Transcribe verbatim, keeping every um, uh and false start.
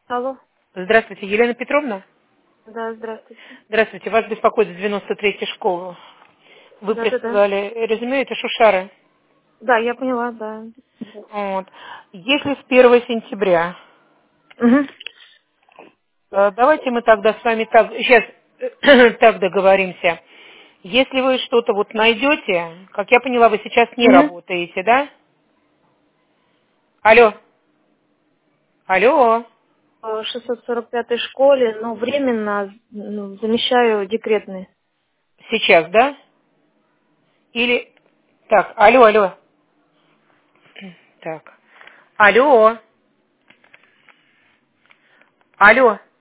Алло. Здравствуйте, Елена Петровна. Да, здравствуйте. Здравствуйте, вас беспокоит с девяносто третьей школы. Вы Да-да-да. присылали резюме, это Шушары. Да, я поняла, да. Вот. Если с первого сентября, Угу. э, давайте мы тогда с вами так, сейчас так договоримся. Если вы что-то вот найдете, как я поняла, вы сейчас не Угу. работаете, да? Алло, алло, В шестьсот сорок пятой школе, но временно ну, замещаю декретный. сейчас, да? Или, так, алло, алло, так, алло, алло.